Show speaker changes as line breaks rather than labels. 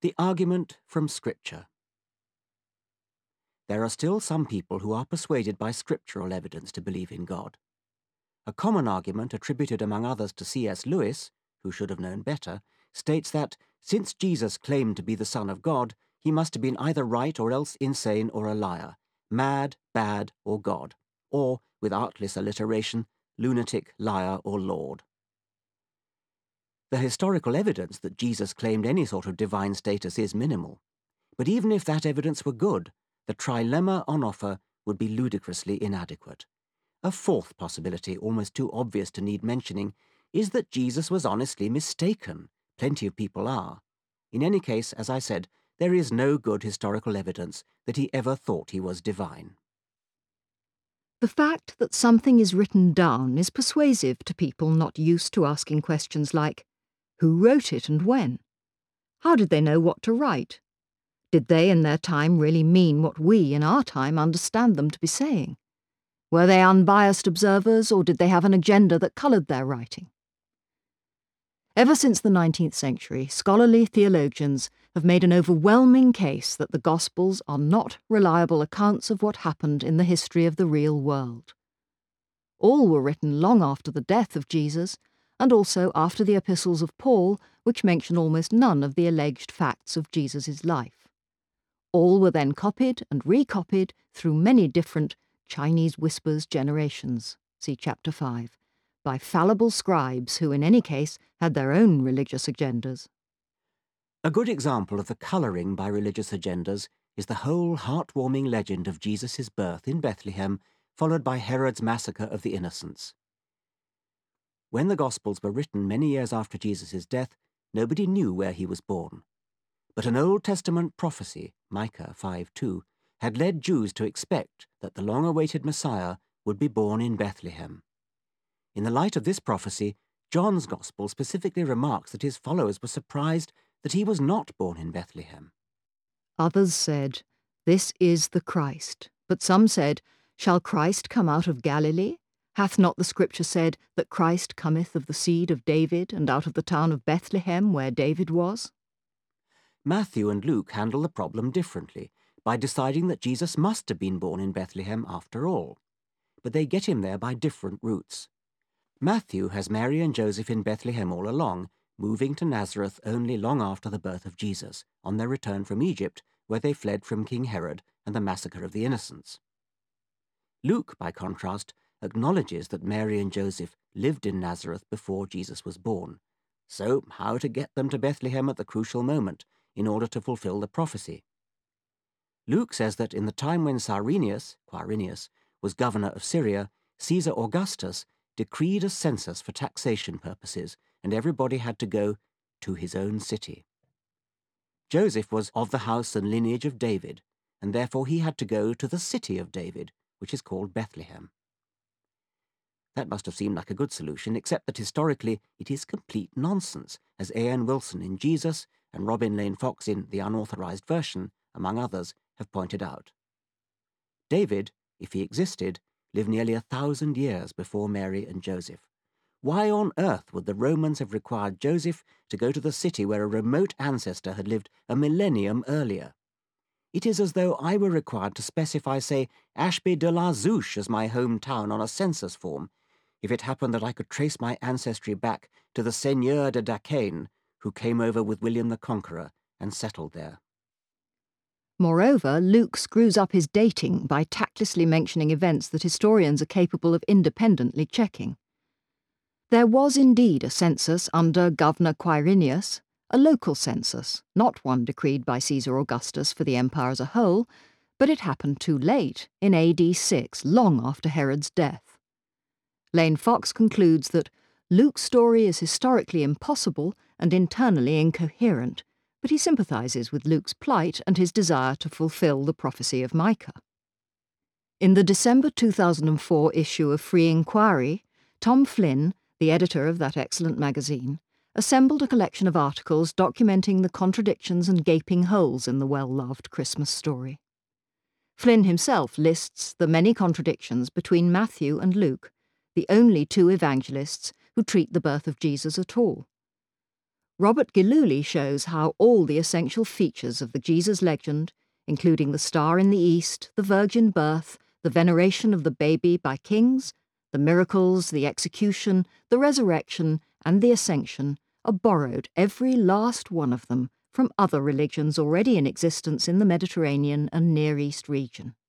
The argument from Scripture. There are still some people who are persuaded by scriptural evidence to believe in God. A common argument attributed among others to C.S. Lewis, who should have known better, states that, since Jesus claimed to be the Son of God, he must have been either right or else insane or a liar, mad, bad, or God, or, with artless alliteration, lunatic, liar, or Lord. The historical evidence that Jesus claimed any sort of divine status is minimal. But even if that evidence were good, the trilemma on offer would be ludicrously inadequate. A fourth possibility, almost too obvious to need mentioning, is that Jesus was honestly mistaken. Plenty of people are. In any case, as I said, there is no good historical evidence that he ever thought he was divine.
The fact that something is written down is persuasive to people not used to asking questions like, who wrote it and when? How did they know what to write? Did they in their time really mean what we in our time understand them to be saying? Were they unbiased observers, or did they have an agenda that coloured their writing? Ever since the 19th century, scholarly theologians have made an overwhelming case that the Gospels are not reliable accounts of what happened in the history of the real world. All were written long after the death of Jesus, and also after the epistles of Paul, which mention almost none of the alleged facts of Jesus' life. All were then copied and recopied through many different Chinese whispers generations, see chapter 5, by fallible scribes who in any case had their own religious agendas.
A good example of the colouring by religious agendas is the whole heartwarming legend of Jesus' birth in Bethlehem, followed by Herod's massacre of the innocents. When the Gospels were written many years after Jesus' death, nobody knew where he was born. But an Old Testament prophecy, Micah 5:2, had led Jews to expect that the long-awaited Messiah would be born in Bethlehem. In the light of this prophecy, John's Gospel specifically remarks that his followers were surprised that he was not born in Bethlehem.
Others said, "This is the Christ." But some said, "Shall Christ come out of Galilee? Hath not the Scripture said that Christ cometh of the seed of David, and out of the town of Bethlehem, where David was?"
Matthew and Luke handle the problem differently, by deciding that Jesus must have been born in Bethlehem after all. But they get him there by different routes. Matthew has Mary and Joseph in Bethlehem all along, moving to Nazareth only long after the birth of Jesus, on their return from Egypt, where they fled from King Herod and the massacre of the innocents. Luke, by contrast, acknowledges that Mary and Joseph lived in Nazareth before Jesus was born. So, how to get them to Bethlehem at the crucial moment, in order to fulfill the prophecy? Luke says that in the time when Quirinius, was governor of Syria, Caesar Augustus decreed a census for taxation purposes, and everybody had to go to his own city. Joseph was of the house and lineage of David, and therefore he had to go to the city of David, which is called Bethlehem. That must have seemed like a good solution, except that historically it is complete nonsense, as A.N. Wilson in Jesus and Robin Lane Fox in The Unauthorized Version, among others, have pointed out. David, if he existed, lived nearly 1,000 years before Mary and Joseph. Why on earth would the Romans have required Joseph to go to the city where a remote ancestor had lived a millennium earlier? It is as though I were required to specify, say, Ashby de la Zouch as my hometown on a census form, if it happened that I could trace my ancestry back to the Seigneur de Daquesne, who came over with William the Conqueror and settled there.
Moreover, Luke screws up his dating by tactlessly mentioning events that historians are capable of independently checking. There was indeed a census under Governor Quirinius, a local census, not one decreed by Caesar Augustus for the empire as a whole, but it happened too late, in AD 6, long after Herod's death. Lane Fox concludes that Luke's story is historically impossible and internally incoherent, but he sympathizes with Luke's plight and his desire to fulfill the prophecy of Micah. In the December 2004 issue of Free Inquiry, Tom Flynn, the editor of that excellent magazine, assembled a collection of articles documenting the contradictions and gaping holes in the well-loved Christmas story. Flynn himself lists the many contradictions between Matthew and Luke, the only two evangelists who treat the birth of Jesus at all. Robert Gillooly shows how all the essential features of the Jesus legend, including the star in the east, the virgin birth, the veneration of the baby by kings, the miracles, the execution, the resurrection, and the ascension, are borrowed, every last one of them, from other religions already in existence in the Mediterranean and Near East region.